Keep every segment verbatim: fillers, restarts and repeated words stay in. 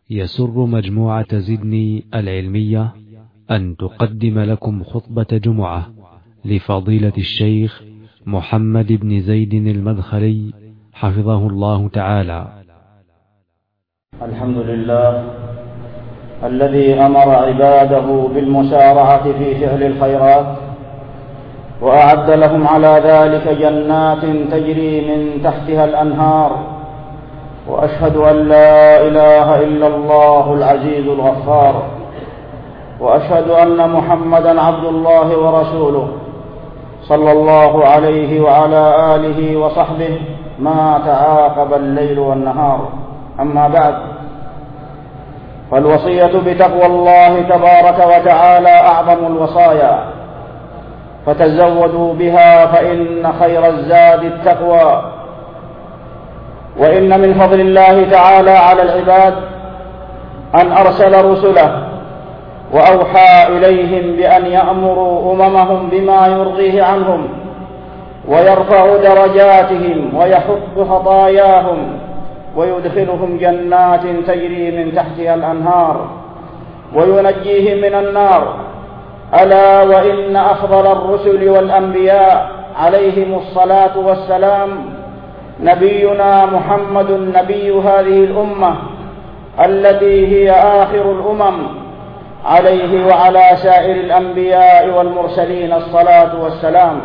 يسر مجموعة زدني العلمية أن تقدم لكم خطبة جمعة لفضيلة الشيخ محمد بن زيد المدخلي حفظه الله تعالى. الحمد لله الذي أمر عباده بالمسارعة في فعل الخيرات، وأعد لهم على ذلك جنات تجري من تحتها الأنهار، وأشهد أن لا إله إلا الله العزيز الغفار، وأشهد أن محمدا عبد الله ورسوله صلى الله عليه وعلى آله وصحبه ما تعاقب الليل والنهار. أما بعد، فالوصية بتقوى الله تبارك وتعالى أعظم الوصايا، فتزودوا بها فإن خير الزاد التقوى. وإن من فضل الله تعالى على العباد أن أرسل رسله وأوحى إليهم بأن يأمروا أممهم بما يرضيه عنهم ويرفع درجاتهم ويحط خطاياهم ويدخلهم جنات تجري من تحتها الأنهار وينجيهم من النار. ألا وإن أفضل الرسل والأنبياء عليهم الصلاة والسلام نبينا محمد نبي هذه الأمة التي هي آخر الأمم، عليه وعلى سائر الأنبياء والمرسلين الصلاة والسلام.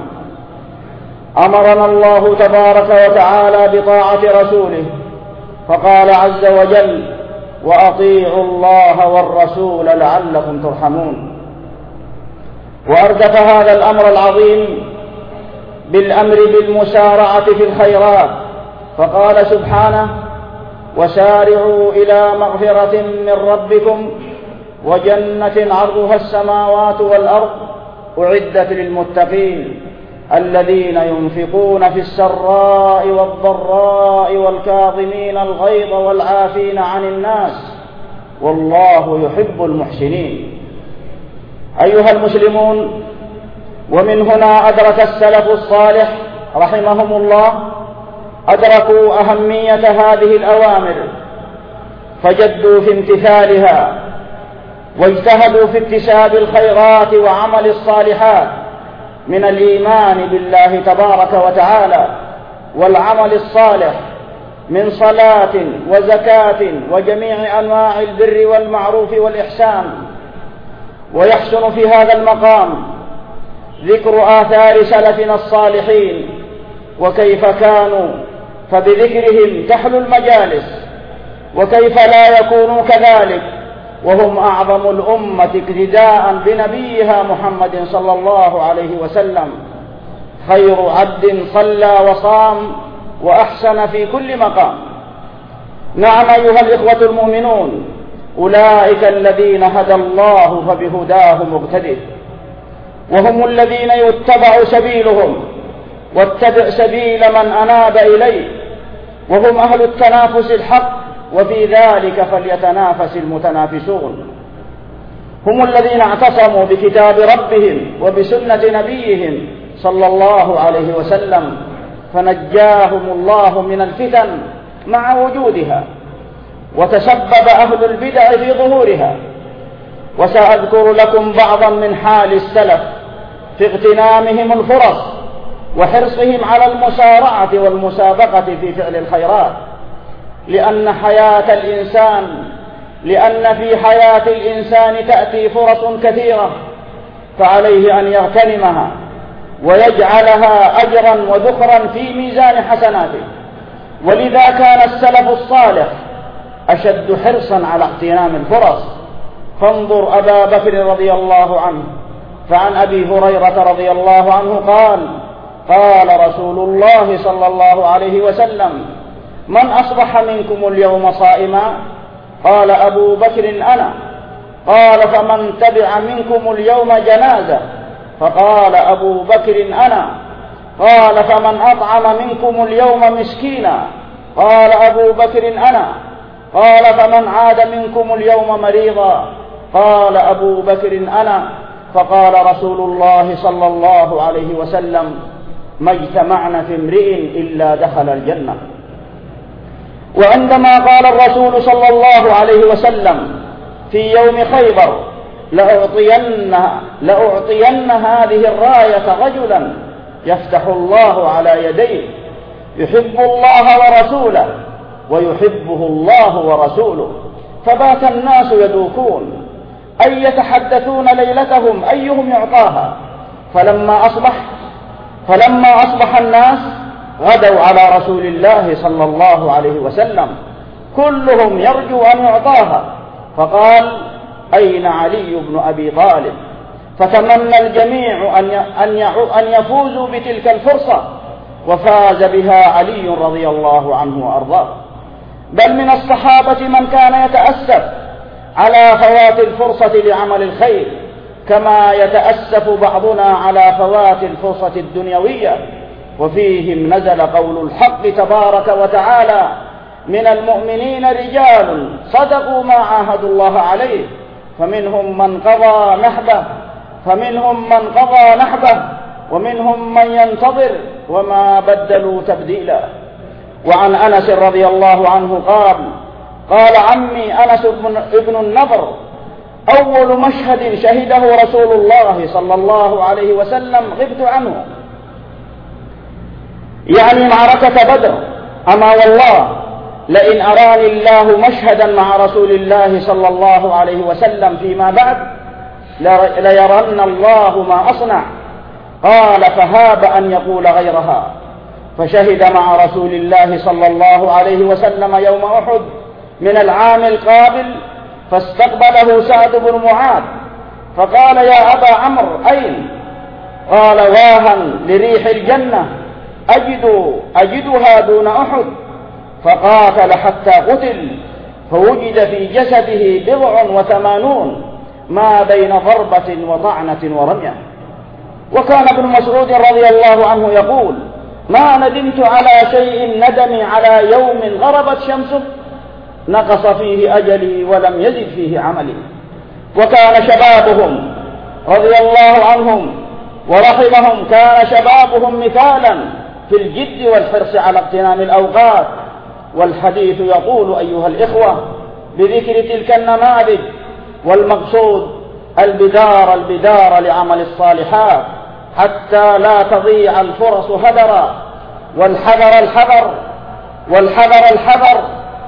أمرنا الله تبارك وتعالى بطاعة رسوله، فقال عز وجل: وأطيعوا الله والرسول لعلكم ترحمون. وأردف هذا الأمر العظيم بالأمر بالمسارعة في الخيرات، فقال سبحانه: وسارعوا إلى مغفرة من ربكم وجنة عرضها السماوات والأرض أعدت للمتقين الذين ينفقون في السراء والضراء والكاظمين الغيظ والعافين عن الناس والله يحب المحسنين. أيها المسلمون، ومن هنا أدرك السلف الصالح رحمهم الله أدركوا أهمية هذه الأوامر، فجدوا في امتثالها واجتهدوا في اكتساب الخيرات وعمل الصالحات من الإيمان بالله تبارك وتعالى والعمل الصالح من صلاة وزكاة وجميع أنواع البر والمعروف والإحسان. ويحسن في هذا المقام ذكر آثار سلفنا الصالحين وكيف كانوا، فبذكرهم تحلو المجالس، وكيف لا يكونوا كذلك وهم أعظم الأمة اقتداء بنبيها محمد صلى الله عليه وسلم، خير عبد صلى وصام وأحسن في كل مقام. نعم أيها الإخوة المؤمنون، أولئك الذين هدى الله فبهداه مقتدر، وهم الذين يتبع سبيلهم واتبع سبيل من أناب إليه، وهم أهل التنافس الحق، وفي ذلك فليتنافس المتنافسون. هم الذين اعتصموا بكتاب ربهم وبسنة نبيهم صلى الله عليه وسلم، فنجاهم الله من الفتن مع وجودها، وتسبب أهل البدع في ظهورها. وسأذكر لكم بعضا من حال السلف في اغتنامهم الفرص وحرصهم على المسارعة والمسابقة في فعل الخيرات، لأن حياة الإنسان لأن في حياة الإنسان تأتي فرص كثيرة، فعليه أن يغتنمها ويجعلها أجرا وذخرا في ميزان حسناته. ولذا كان السلف الصالح أشد حرصا على اغتنام الفرص. فانظر أبا بكر رضي الله عنه، فعن أبي هريرة رضي الله عنه قال: قال رسول الله صلى الله عليه وسلم: من أصبح منكم اليوم صائما؟ قال أبو بكر: أنا. قال: فمن تبع منكم اليوم جنازة؟ فقال أبو بكر: أنا. قال: فمن أطعم منكم اليوم مسكينا؟ قال أبو بكر: أنا. قال: فمن عاد منكم اليوم مريضا؟ قال أبو بكر: أنا. فقال رسول الله صلى الله عليه وسلم: ما اجتمعنا في امرئ إلا دخل الجنة. وعندما قال الرسول صلى الله عليه وسلم في يوم خيبر: لأعطين, لأعطين هذه الراية رجلا يفتح الله على يديه يحب الله ورسوله ويحبه الله ورسوله، فبات الناس يدوكون أي يتحدثون ليلتهم أيهم يعطاها. فلما أصبح فلما أصبح الناس غدوا على رسول الله صلى الله عليه وسلم كلهم يرجو أن يعطاها، فقال: أين علي بن أبي طالب؟ فتمنى الجميع أن يفوزوا بتلك الفرصة، وفاز بها علي رضي الله عنه وأرضاه. بل من الصحابة من كان يتأسف على فوات الفرصة لعمل الخير، كما يتأسف بعضنا على فوات الفرصة الدنيوية. وفيهم نزل قول الحق تبارك وتعالى: من المؤمنين رجال صدقوا ما عاهدوا الله عليه فمنهم من قضى نحبه فمنهم من قضى نحبه ومنهم من ينتظر وما بدلوا تبديلا. وعن أنس رضي الله عنه قال: قال عمي أنس ابن النضر: أول مشهد شهده رسول الله صلى الله عليه وسلم غبت عنه، يعني معركة بدر. أما والله لئن أراني الله مشهدا مع رسول الله صلى الله عليه وسلم فيما بعد ليرن الله ما أصنع. قال: فهاب أن يقول غيرها. فشهد مع رسول الله صلى الله عليه وسلم يوم أحد من العام القابل، فاستقبله سعد بن معاذ فقال: يا أبا عمرو أين؟ قال: واها لريح الجنة أجد أجدها دون أحد. فقاتل حتى قتل، فوجد في جسده بضع وثمانون ما بين ضربة وطعنة ورمية. وكان ابن مسعود رضي الله عنه يقول: ما ندمت على شيء ندمي على يوم غربت شمسه نقص فيه أجلي ولم يزد فيه عملي. وكان شبابهم رضي الله عنهم ورحمهم كان شبابهم مثالا في الجد والحرص على اغتنام الأوقات. والحديث يقول أيها الإخوة بذكر تلك النماذج، والمقصود البدار البدار لعمل الصالحات حتى لا تضيع الفرص هدرا، والحذر الحذر والحذر الحذر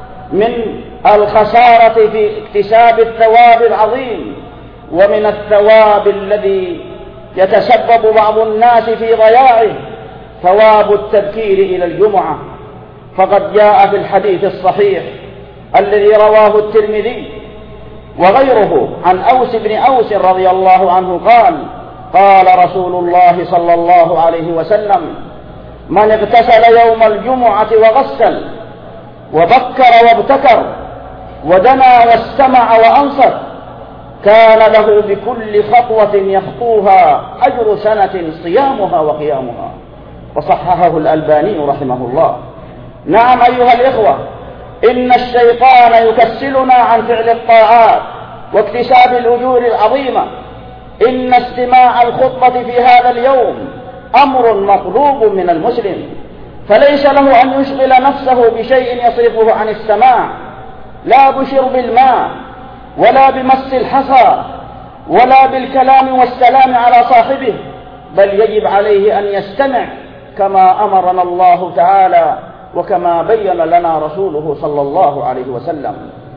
من الخسارة في اكتساب الثواب العظيم، ومن الثواب الذي يتسبب بعض الناس في ضياعه ثواب التبكير إلى الجمعة. فقد جاء في الحديث الصحيح الذي رواه الترمذي وغيره عن أوس بن أوس رضي الله عنه قال: قال رسول الله صلى الله عليه وسلم: من اغتسل يوم الجمعة وغسل وبكر وابتكر ودنا واستمع وأنصت كان له بكل خطوة يخطوها أجر سنة صيامها وقيامها. وصححه الألباني رحمه الله. نعم أيها الإخوة، إن الشيطان يكسلنا عن فعل الطاعات واكتساب الأجور العظيمة. إن استماع الخطبة في هذا اليوم أمر مطلوب من المسلم، فليس له أن يشغل نفسه بشيء يصرفه عن السماع، لا بشرب الماء ولا بمس الحصى ولا بالكلام والسلام على صاحبه، بل يجب عليه أن يستمع كما أمرنا الله تعالى وكما بين لنا رسوله صلى الله عليه وسلم.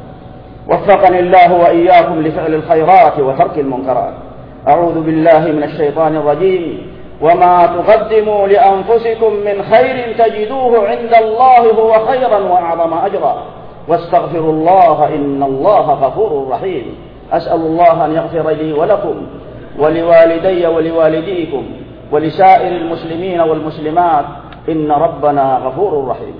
وفقني الله وإياكم لفعل الخيرات وترك المنكرات. أعوذ بالله من الشيطان الرجيم. وما تقدموا لأنفسكم من خير تجدوه عند الله هو خيرا وأعظم أجرا واستغفروا الله إن الله غفور رحيم. أسأل الله أن يغفر لي ولكم ولوالدي ولوالديكم ولسائر المسلمين والمسلمات إن ربنا غفور رحيم.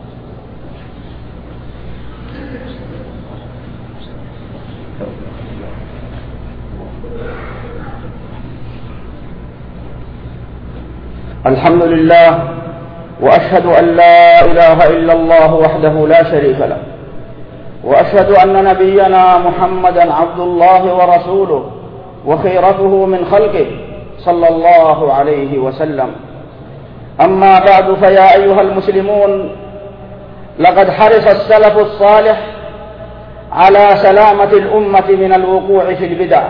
الحمد لله، وأشهد أن لا إله إلا الله وحده لا شريك له، وأشهد أن نبينا محمدا عبد الله ورسوله وخيرته من خلقه صلى الله عليه وسلم. أما بعد، فيا أيها المسلمون، لقد حرص السلف الصالح على سلامة الأمة من الوقوع في البدع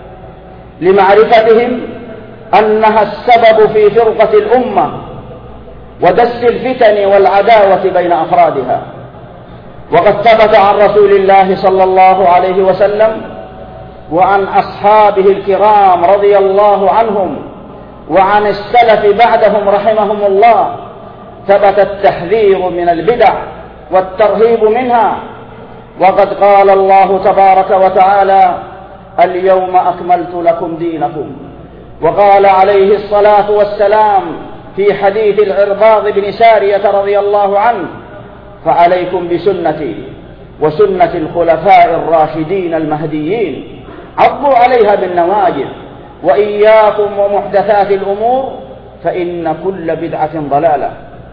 لمعرفتهم أنها السبب في فرقة الأمة ودس الفتن والعداوة بين أفرادها. وقد ثبت عن رسول الله صلى الله عليه وسلم وعن أصحابه الكرام رضي الله عنهم وعن السلف بعدهم رحمهم الله ثبت التحذير من البدع والترهيب منها. وقد قال الله تبارك وتعالى: اليوم أكملت لكم دينكم. وقال عليه الصلاة والسلام في حديث العرباض بن سارية رضي الله عنه: فعليكم بسنتي وسنة الخلفاء الراشدين المهديين عضوا عليها بالنواجذ وإياكم ومحدثات الأمور فإن كل بدعة ضلالة.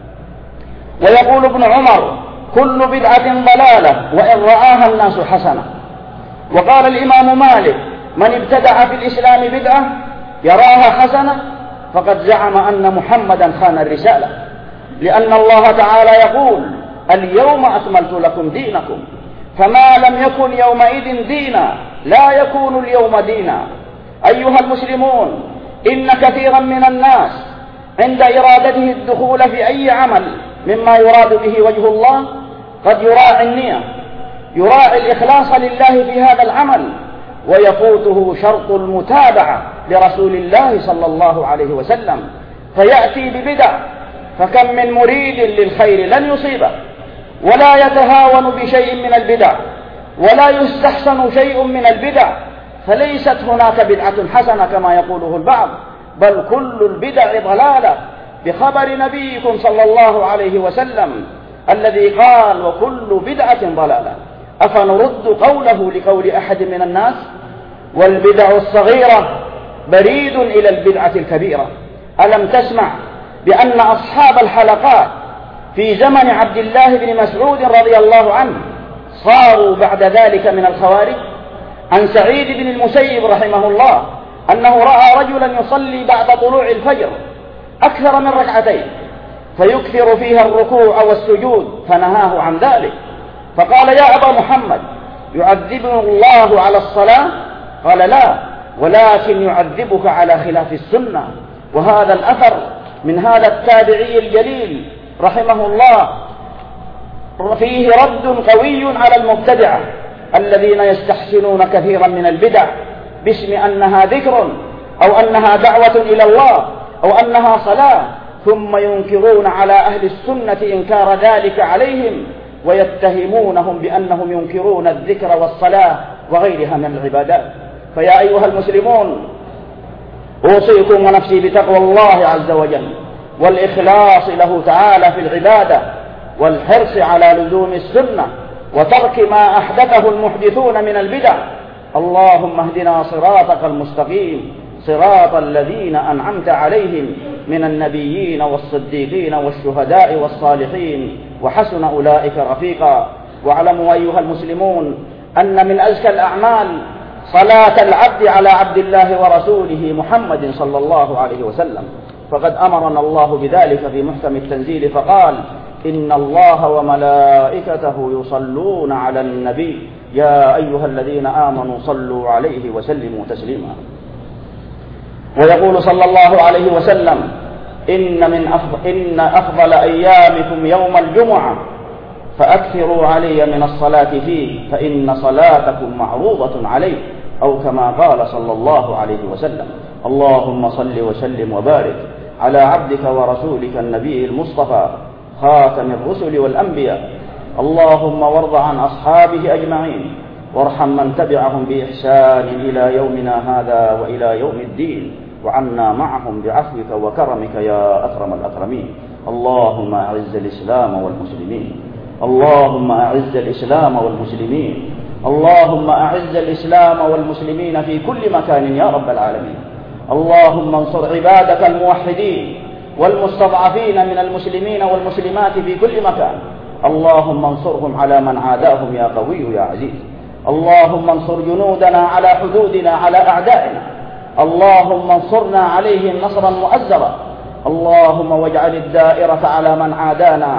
ويقول ابن عمر: كل بدعة ضلالة وإن رآها الناس حسنة. وقال الإمام مالك: من ابتدع في الإسلام بدعة يراها حسنة فقد زعم أن محمدا خان الرسالة، لأن الله تعالى يقول: اليوم أكملت لكم دينكم، فما لم يكن يومئذ دينا لا يكون اليوم دينا. أيها المسلمون، إن كثيرا من الناس عند إرادته الدخول في أي عمل مما يراد به وجه الله قد يراعي النية، يراعي الإخلاص لله في هذا العمل، ويفوته شرط المتابعة لرسول الله صلى الله عليه وسلم فيأتي ببدع. فكم من مريد للخير لن يصيبه، ولا يتهاون بشيء من البدع، ولا يستحسن شيء من البدع، فليست هناك بدعة حسنة كما يقوله البعض، بل كل البدع ضلالة، بخبر نبيكم صلى الله عليه وسلم الذي قال: وكل بدعة ضلالة. أفنرد قوله لقول أحد من الناس؟ والبدع الصغيرة بريد إلى البدعة الكبيرة. ألم تسمع بأن أصحاب الحلقات في زمن عبد الله بن مسعود رضي الله عنه صاروا بعد ذلك من الخوارج؟ عن سعيد بن المسيب رحمه الله أنه رأى رجلا يصلي بعد طلوع الفجر أكثر من ركعتين فيكثر فيها الركوع والسجود، فنهاه عن ذلك. فقال: يا أبا محمد، يعذبه الله على الصلاة؟ قال: لا، ولكن يعذبك على خلاف السنة. وهذا الأثر من هذا التابعي الجليل رحمه الله فيه رد قوي على المبتدعة الذين يستحسنون كثيرا من البدع باسم أنها ذكر أو أنها دعوة إلى الله أو أنها صلاة، ثم ينكرون على أهل السنة إنكار ذلك عليهم ويتهمونهم بأنهم ينكرون الذكر والصلاة وغيرها من العبادات. فيا أيها المسلمون، أوصيكم ونفسي بتقوى الله عز وجل والإخلاص له تعالى في العبادة، والحرص على لزوم السنة وترك ما أحدثه المحدثون من البدع. اللهم اهدنا صراطك المستقيم، صراط الذين أنعمت عليهم من النبيين والصديقين والشهداء والصالحين وحسن أولئك رفيقا. واعلموا أيها المسلمون أن من أزكى الأعمال صلاة العبد على عبد الله ورسوله محمد صلى الله عليه وسلم، فقد أمرنا الله بذلك في محكم التنزيل فقال: إن الله وملائكته يصلون على النبي يا أيها الذين آمنوا صلوا عليه وسلموا تسليما. ويقول صلى الله عليه وسلم: إن من أفضل, إن أفضل أيامكم يوم الجمعة فأكثروا علي من الصلاة فيه فإن صلاتكم معروضة عليه، أو كما قال صلى الله عليه وسلم. اللهم صل وسلم وبارك على عبدك ورسولك النبي المصطفى خاتم الرسل والأنبياء. اللهم وارض عن أصحابه أجمعين، وارحم من تبعهم بإحسان إلى يومنا هذا وإلى يوم الدين، وعنا معهم بعفوك وكرمك يا أكرم الأكرمين. اللهم أعز الإسلام والمسلمين، اللهم أعز الإسلام والمسلمين، اللهم أعز الإسلام والمسلمين في كل مكان يا رب العالمين. اللهم انصر عبادك الموحدين والمستضعفين من المسلمين والمسلمات في كل مكان. اللهم انصرهم على من عاداهم يا قوي يا عزيز. اللهم انصر جنودنا على حدودنا على أعدائنا. اللهم انصرنا عليهم نصرا مؤزرا. اللهم واجعل الدائرة على من عادانا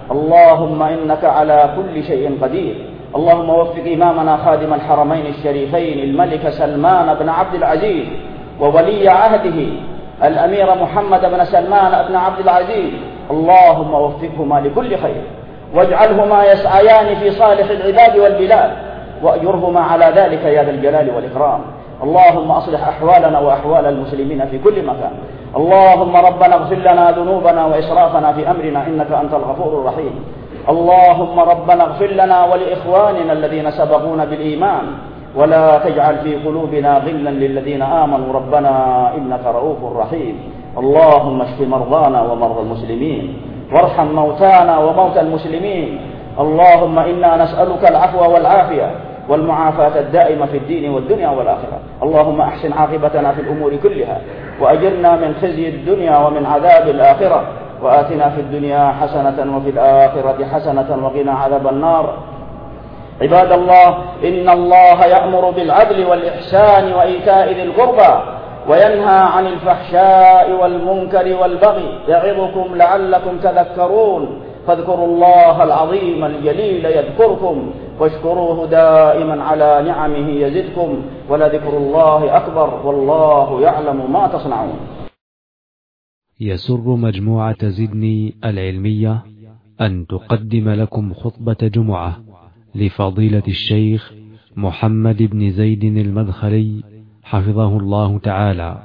اللهم إنك على كل شيء قدير. اللهم وفق إمامنا خادم الحرمين الشريفين الملك سلمان بن عبد العزيز وولي عهده الأمير محمد بن سلمان بن عبد العزيز، اللهم وفقهما لكل خير، واجعلهما يسعيان في صالح العباد والبلاد، وأجرهما على ذلك يا ذا الجلال والإكرام. اللهم أصلح أحوالنا وأحوال المسلمين في كل مكان. اللهم ربنا اغفر لنا ذنوبنا وإسرافنا في أمرنا إنك أنت الغفور الرحيم. اللهم ربنا اغفر لنا ولإخواننا الذين سبقونا بالإيمان، ولا تجعل في قلوبنا غلا للذين آمنوا ربنا إنك رؤوف رحيم. اللهم اشف مرضانا ومرضى المسلمين، وارحم موتانا وموتى المسلمين. اللهم إنا نسألك العفو والعافية والمعافاة الدائمة في الدين والدنيا والآخرة. اللهم أحسن عاقبتنا في الأمور كلها، وأجرنا من خزي الدنيا ومن عذاب الآخرة، وآتنا في الدنيا حسنة وفي الآخرة حسنة وقنا عذاب النار. عباد الله، إن الله يأمر بالعدل والإحسان وإيتاء ذي القربى، وينهى عن الفحشاء والمنكر والبغي، يعظكم لعلكم تذكرون. فاذكروا الله العظيم الجليل يذكركم، واشكروه دائما على نعمه يزدكم، ولذكر الله أكبر، والله يعلم ما تصنعون. يسر مجموعة زدني العلمية أن تقدم لكم خطبة جمعة لفضيلة الشيخ محمد بن زيد المدخلي حفظه الله تعالى.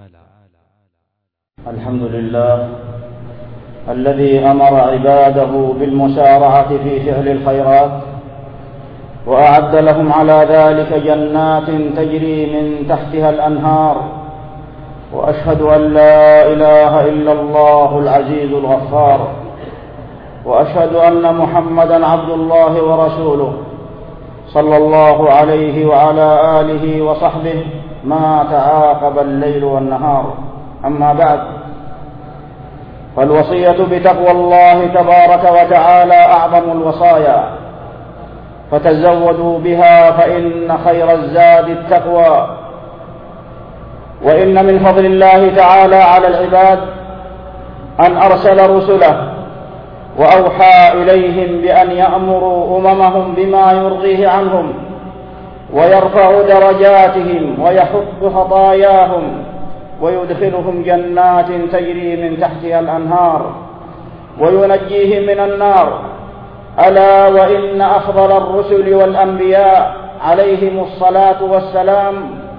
الحمد لله الذي أمر عباده بالمسارعة في فعل الخيرات، وأعد لهم على ذلك جنات تجري من تحتها الأنهار، وأشهد أن لا إله إلا الله العزيز الغفار، وأشهد أن محمدا عبد الله ورسوله صلى الله عليه وعلى آله وصحبه ما تعاقب الليل والنهار. أما بعد، فالوصية بتقوى الله تبارك وتعالى أعظم الوصايا، فتزودوا بها فإن خير الزاد التقوى. وإن من فضل الله تعالى على العباد أن أرسل رسله وأوحى إليهم بأن يأمروا أممهم بما يرضيه عنهم، ويرفع درجاتهم ويحط خطاياهم، ويدخلهم جنات تجري من تحتها الأنهار، وينجيهم من النار. ألا وإن أفضل الرسل والأنبياء عليهم الصلاة والسلام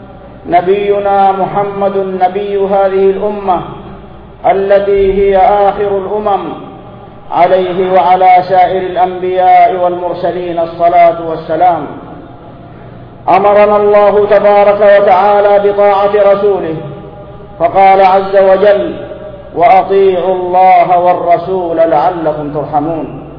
نبينا محمد نبي هذه الأمة التي هي آخر الأمم، عليه وعلى سائر الأنبياء والمرسلين الصلاة والسلام. أمرنا الله تبارك وتعالى بطاعة رسوله، فقال عز وجل: وأطيعوا الله والرسول لعلكم ترحمون.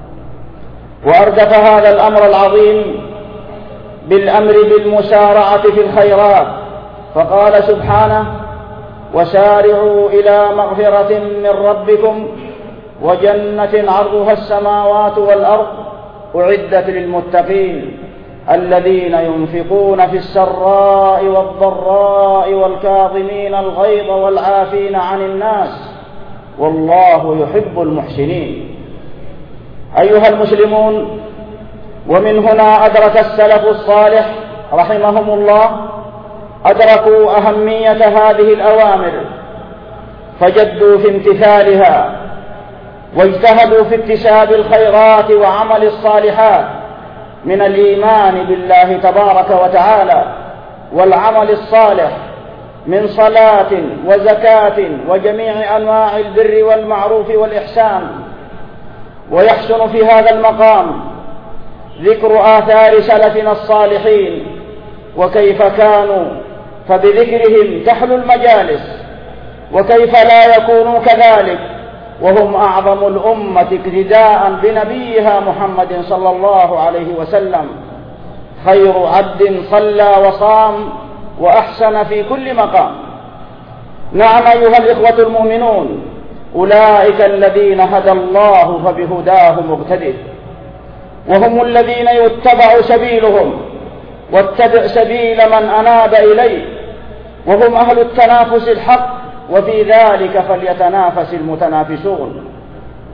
وأردف هذا الأمر العظيم بالأمر بالمسارعة في الخيرات، فقال سبحانه: وسارعوا إلى مغفرة من ربكم وجنة عرضها السماوات والأرض أعدت للمتقين الذين ينفقون في السراء والضراء والكاظمين الغيظ والعافين عن الناس والله يحب المحسنين. أيها المسلمون، ومن هنا أدرك السلف الصالح رحمهم الله أدركوا أهمية هذه الأوامر، فجدوا في امتثالها، واجتهدوا في اكتساب الخيرات وعمل الصالحات من الإيمان بالله تبارك وتعالى والعمل الصالح من صلاة وزكاة وجميع أنواع البر والمعروف والإحسان. ويحسن في هذا المقام ذكر آثار سلفنا الصالحين وكيف كانوا، فبذكرهم تحلو المجالس، وكيف لا يكونوا كذلك وهم أعظم الأمة اقتداء بنبيها محمد صلى الله عليه وسلم، خير عبد صلى وصام وأحسن في كل مقام. نعم أيها الإخوة المؤمنون، أولئك الذين هدى الله فبهداه مقتدر، وهم الذين يتبع سبيلهم، واتبع سبيل من أناب إليه، وهم أهل التنافس الحق، وفي ذلك فليتنافس المتنافسون.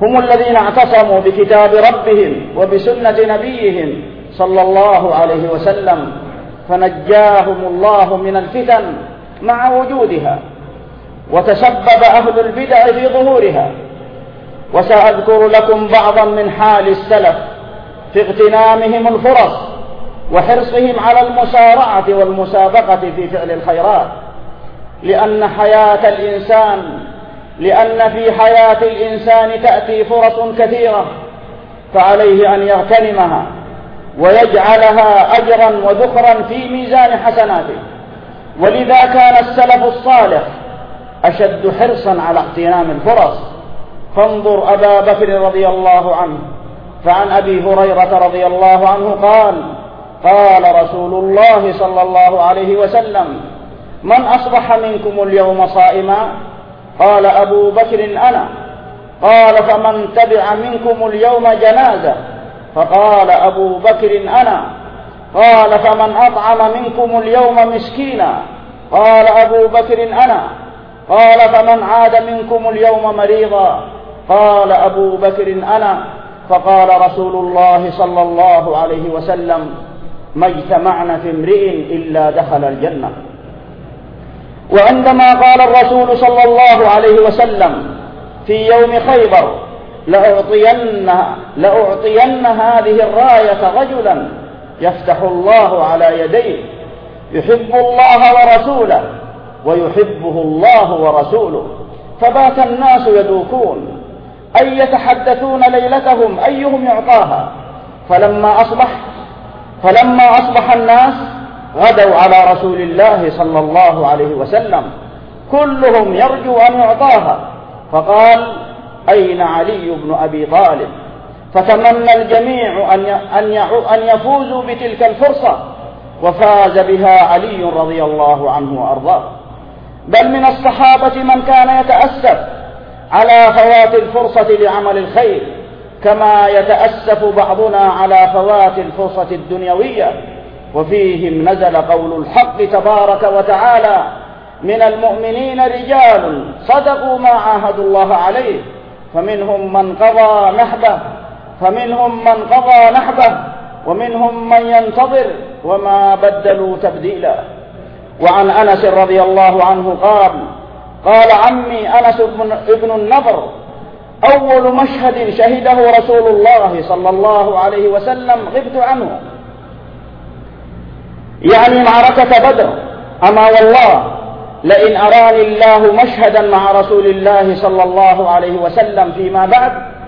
هم الذين اعتصموا بكتاب ربهم وبسنة نبيهم صلى الله عليه وسلم، فنجاهم الله من الفتن مع وجودها، وتسبب أهل البدع في ظهورها. وسأذكر لكم بعضا من حال السلف في اغتنامهم الفرص وحرصهم على المسارعة والمسابقة في فعل الخيرات، لأن حياة الإنسان لأن في حياة الإنسان تأتي فرص كثيرة، فعليه أن يغتنمها ويجعلها أجرا وذخرا في ميزان حسناته. ولذا كان السلف الصالح أشد حرصا على اغتنام الفرص. فانظر أبا بكر رضي الله عنه، فعن أبي هريرة رضي الله عنه قال: قال رسول الله صلى الله عليه وسلم: من أصبح منكم اليوم صائما؟ قال أبو بكر: أنا. قال: فمن تبع منكم اليوم جنازة؟ فقال أبو بكر: أنا. قال: فمن أطعم منكم اليوم مسكينا؟ قال أبو بكر: أنا. قال: فمن عاد منكم اليوم مريضا؟ قال أبو بكر: أنا. فقال رسول الله صلى الله عليه وسلم: ما اجتمعنا في امرئ إلا دخل الجنة. وعندما قال الرسول صلى الله عليه وسلم في يوم خيبر: لأعطين, لأعطين هذه الراية رجلا يفتح الله على يديه يحب الله ورسوله ويحبه الله ورسوله، فبات الناس يدوكون أي يتحدثون ليلتهم أيهم يعطاها. فلما أصبح فلما أصبح الناس غدوا على رسول الله صلى الله عليه وسلم كلهم يرجو أن يعطاها، فقال: أين علي بن أبي طالب؟ فتمنى الجميع أن يفوزوا بتلك الفرصة، وفاز بها علي رضي الله عنه وأرضاه. بل من الصحابة من كان يتأسف على فوات الفرصة لعمل الخير، كما يتأسف بعضنا على فوات الفرصة الدنيوية. وفيهم نزل قول الحق تبارك وتعالى: من المؤمنين رجال صدقوا ما عاهدوا الله عليه، فمنهم من قضى نحبه فمنهم من قضى نحبه ومنهم من ينتظر وما بدلوا تبديلا. وعن أنس رضي الله عنه قال: قال عمي أنس ابن النضر: أول مشهد شهده رسول الله صلى الله عليه وسلم غبت عنه، يعني معركة بدر. أما والله لئن أراني الله مشهدا مع رسول الله صلى الله عليه وسلم فيما بعد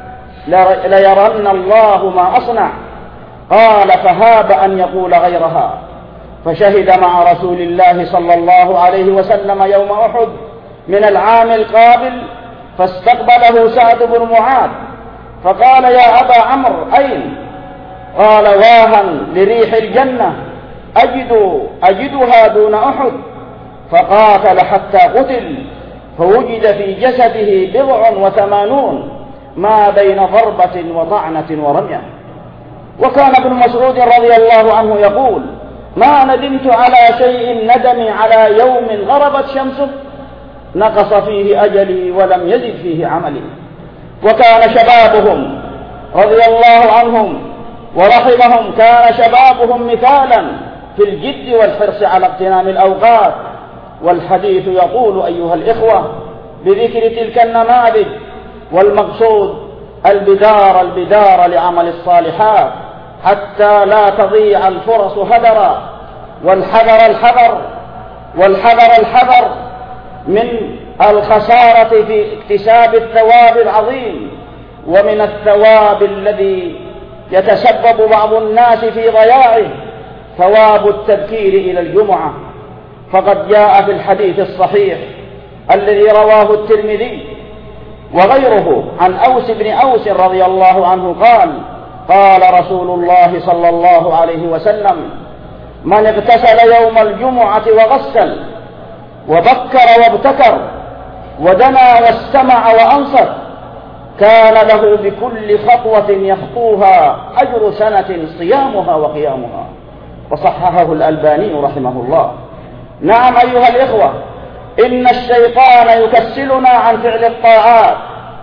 ليرن الله ما أصنع. قال: فهاب أن يقول غيرها. فشهد مع رسول الله صلى الله عليه وسلم يوم أحد من العام القابل، فاستقبله سعد بن معاذ فقال: يا أبا عمرو أين؟ قال: واها لريح الجنة أجد أجدها دون أحد. فقاتل حتى قتل، فوجد في جسده بضع وثمانون ما بين ضربة وطعنة ورمية. وكان ابن مسعود رضي الله عنه يقول: ما ندمت على شيء ندمي على يوم غربت شمسه نقص فيه أجلي ولم يزد فيه عملي. وكان شبابهم رضي الله عنهم ورحمهم كان شبابهم مثالا في الجد والحرص على اغتنام الأوقات. والحديث يقول أيها الإخوة بذكر تلك النماذج، والمقصود البدار البدار لعمل الصالحات حتى لا تضيع الفرص هدرا، والحذر الحذر والحذر الحذر من الخسارة في اكتساب الثواب العظيم، ومن الثواب الذي يتسبب بعض الناس في ضياعه ثواب التبكير إلى الجمعة. فقد جاء في الحديث الصحيح الذي رواه الترمذي وغيره عن أوس بن أوس رضي الله عنه قال: قال رسول الله صلى الله عليه وسلم: من اغتسل يوم الجمعة وغسل وبكر وابتكر ودنا واستمع وأنصت كان له بكل خطوة يخطوها أجر سنة صيامها وقيامها. وصححه الألباني رحمه الله. نعم أيها الإخوة، إن الشيطان يكسلنا عن فعل الطاعات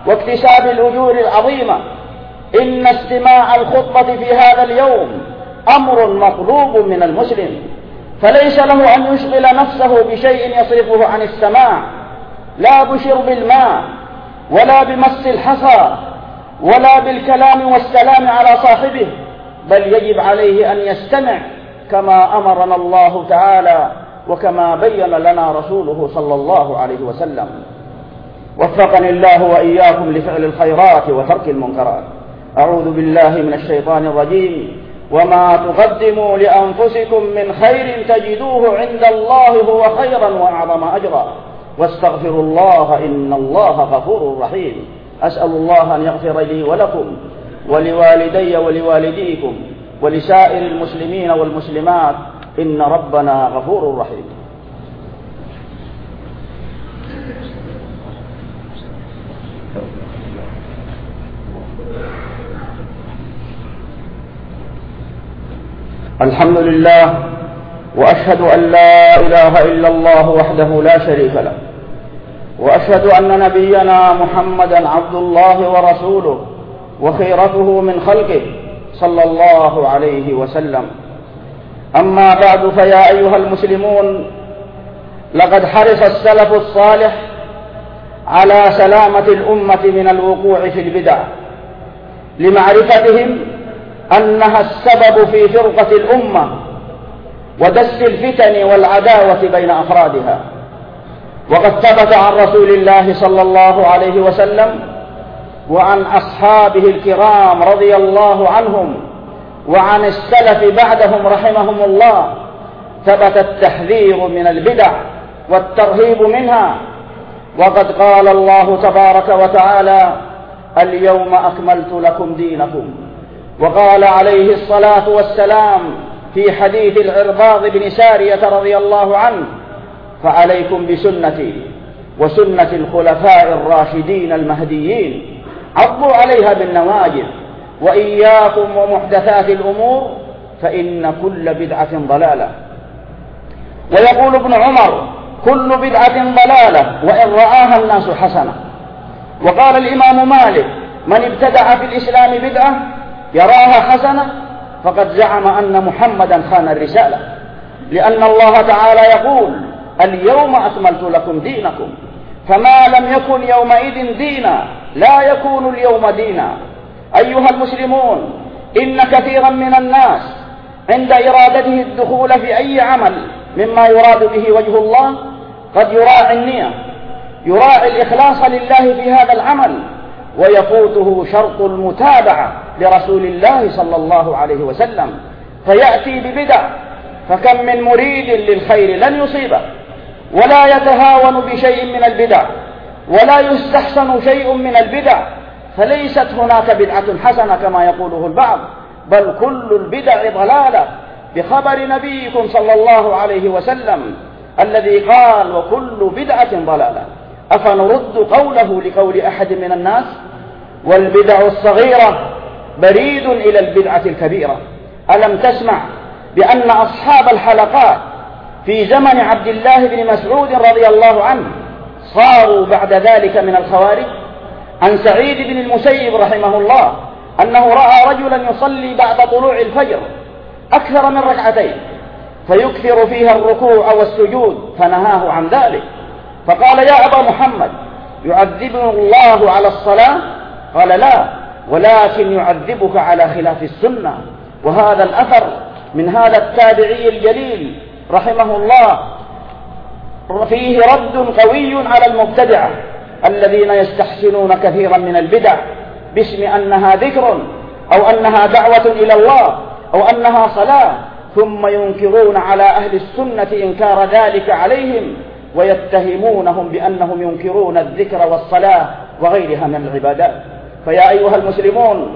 واكتساب الأجور العظيمة. إن استماع الخطبة في هذا اليوم أمر مطلوب من المسلم، فليس له أن يشغل نفسه بشيء يصرفه عن السماع، لا بشرب الماء ولا بمس الحصى ولا بالكلام والسلام على صاحبه، بل يجب عليه أن يستمع كما أمرنا الله تعالى وكما بين لنا رسوله صلى الله عليه وسلم. وفقني الله وإياكم لفعل الخيرات وترك المنكرات. أعوذ بالله من الشيطان الرجيم. وما تقدموا لأنفسكم من خير تجدوه عند الله هو خيرا وأعظم أجرا واستغفروا الله إن الله غفور رحيم. أسأل الله أن يغفر لي ولكم ولوالدي ولوالديكم ولسائر المسلمين والمسلمات إن ربنا غفور رحيم. الحمد لله، وأشهد أن لا إله إلا الله وحده لا شريك له، وأشهد أن نبينا محمدا عبد الله ورسوله وخيرته من خلقه صلى الله عليه وسلم. أما بعد، فيا أيها المسلمون، لقد حرص السلف الصالح على سلامة الأمة من الوقوع في البدع لمعرفتهم أنها السبب في فرقة الأمة ودس الفتن والعداوة بين أفرادها. وقد ثبت عن رسول الله صلى الله عليه وسلم وعن أصحابه الكرام رضي الله عنهم وعن السلف بعدهم رحمهم الله، ثبت التحذير من البدع والترهيب منها. وقد قال الله تبارك وتعالى: اليوم أكملت لكم دينكم. وقال عليه الصلاة والسلام في حديث العرباض بن سارية رضي الله عنه: فعليكم بسنتي وسنة الخلفاء الراشدين المهديين، عضوا عليها بالنواجذ، وإياكم ومحدثات الأمور فإن كل بدعة ضلالة. ويقول ابن عمر: كل بدعة ضلالة وإن رآها الناس حسنة. وقال الإمام مالك: من ابتدع في الإسلام بدعة يراها حسنة فقد زعم أن محمدا خان الرسالة، لأن الله تعالى يقول: اليوم أكملت لكم دينكم، فما لم يكن يومئذ دينا لا يكون اليوم دينا. أيها المسلمون، إن كثيرا من الناس عند إرادته الدخول في أي عمل مما يراد به وجه الله قد يراعي النية، يراعي الإخلاص لله في هذا العمل، ويفوته شرط المتابعة لرسول الله صلى الله عليه وسلم فيأتي ببدع. فكم من مريد للخير لن يصيبه، ولا يتهاون بشيء من البدع، ولا يستحسن شيء من البدع، فليست هناك بدعة حسنة كما يقوله البعض، بل كل البدع ضلالة، بخبر نبيكم صلى الله عليه وسلم الذي قال: وكل بدعة ضلالة. أفنرد قوله لقول أحد من الناس؟ والبدع الصغيرة بريد إلى البدعة الكبيرة. ألم تسمع بأن أصحاب الحلقات في زمن عبد الله بن مسعود رضي الله عنه صاروا بعد ذلك من الخوارج؟ عن سعيد بن المسيب رحمه الله أنه رأى رجلا يصلي بعد طلوع الفجر أكثر من ركعتين فيكثر فيها الركوع والسجود، فنهاه عن ذلك، فقال: يا أبا محمد، يعذبه الله على الصلاة؟ قال: لا، ولكن يعذبك على خلاف السنة. وهذا الأثر من هذا التابعي الجليل رحمه الله فيه رد قوي على المبتدعة الذين يستحسنون كثيرا من البدع باسم أنها ذكر أو أنها دعوة إلى الله أو أنها صلاة، ثم ينكرون على أهل السنة إنكار ذلك عليهم ويتهمونهم بأنهم ينكرون الذكر والصلاة وغيرها من العبادات. فيا أيها المسلمون،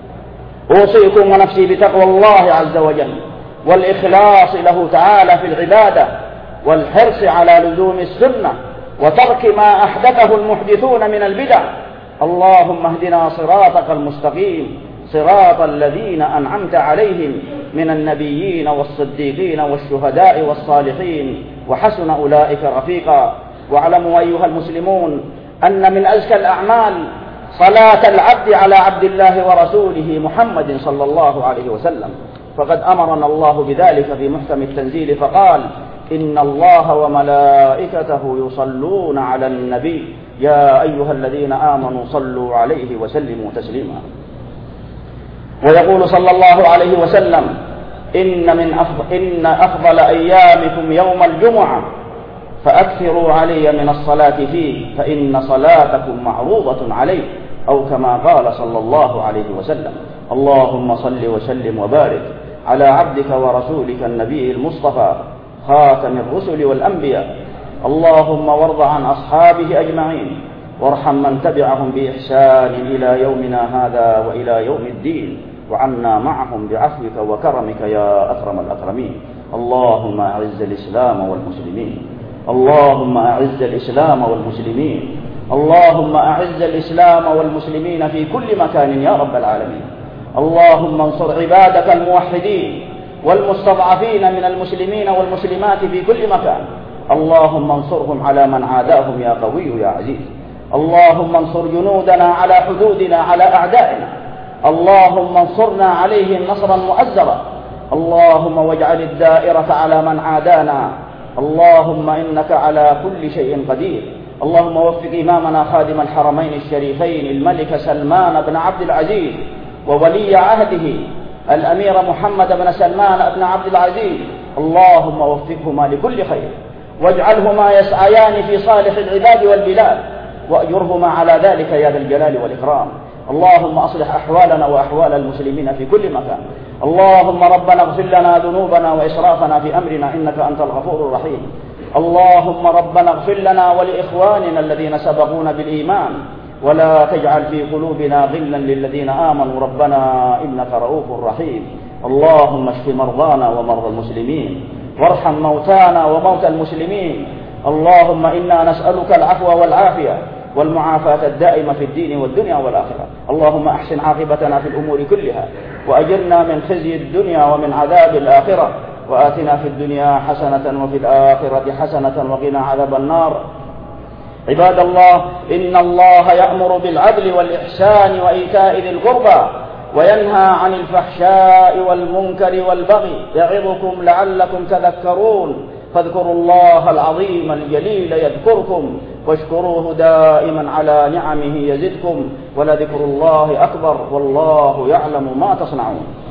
أوصيكم ونفسي بتقوى الله عز وجل والإخلاص له تعالى في العبادة، والحرص على لزوم السنة وترك ما أحدثه المحدثون من البدع. اللهم اهدنا صراطك المستقيم، صراط الذين أنعمت عليهم من النبيين والصديقين والشهداء والصالحين وحسن أولئك رفيقا. واعلموا أيها المسلمون أن من أزكى الأعمال صلاة العبد على عبد الله ورسوله محمد صلى الله عليه وسلم، فقد أمرنا الله بذلك في محكم التنزيل فقال: إن الله وملائكته يصلون على النبي يا أيها الذين آمنوا صلوا عليه وسلموا تسليما. ويقول صلى الله عليه وسلم: إن من أفضل, إن أفضل أيامكم يوم الجمعة فأكثروا علي من الصلاة فيه فإن صلاتكم معروضة عليه، أو كما قال صلى الله عليه وسلم. اللهم صل وسلم وبارك على عبدك ورسولك النبي المصطفى خاتم الرسل والأنبياء. اللهم وارض عن أصحابه أجمعين، وارحم من تبعهم بإحسان إلى يومنا هذا وإلى يوم الدين، وعنا معهم بعفوك وكرمك يا أكرم الأكرمين. اللهم أعز الإسلام والمسلمين، اللهم أعز الإسلام والمسلمين، اللهم أعز الإسلام والمسلمين في كل مكان يا رب العالمين. اللهم انصر عبادك الموحدين والمستضعفين من المسلمين والمسلمات في كل مكان. اللهم انصرهم على من عاداهم يا قوي يا عزيز. اللهم انصر جنودنا على حدودنا على أعدائنا. اللهم انصرنا عليهم نصرا مؤزرا. اللهم واجعل الدائرة على من عادانا. اللهم إنك على كل شيء قدير. اللهم وفق إمامنا خادم الحرمين الشريفين الملك سلمان بن عبد العزيز وولي عهده الأمير محمد بن سلمان بن عبد العزيز، اللهم وفقهما لكل خير، واجعلهما يسعيان في صالح العباد والبلاد، وأجرهما على ذلك يا ذا الجلال والإكرام. اللهم أصلح أحوالنا وأحوال المسلمين في كل مكان. اللهم ربنا اغفر لنا ذنوبنا وإسرافنا في أمرنا إنك أنت الغفور الرحيم. اللهم ربنا اغفر لنا ولإخواننا الذين سبقونا بالإيمان، ولا تجعل في قلوبنا غلا للذين آمنوا ربنا إنك رؤوف رحيم. اللهم اشف مرضانا ومرضى المسلمين، وارحم موتانا وموتى المسلمين. اللهم إنا نسألك العفو والعافية والمعافاة الدائمة في الدين والدنيا والآخرة. اللهم أحسن عاقبتنا في الأمور كلها، وأجرنا من خزي الدنيا ومن عذاب الآخرة، وآتنا في الدنيا حسنة وفي الآخرة حسنة وقنا عذاب النار. عباد الله، إن الله يأمر بالعدل والإحسان وإيتاء ذي القربى، وينهى عن الفحشاء والمنكر والبغي، يعظكم لعلكم تذكرون. فاذكروا الله العظيم الجليل يذكركم، واشكروه دائما على نعمه يزدكم، ولذكر الله أكبر، والله يعلم ما تصنعون.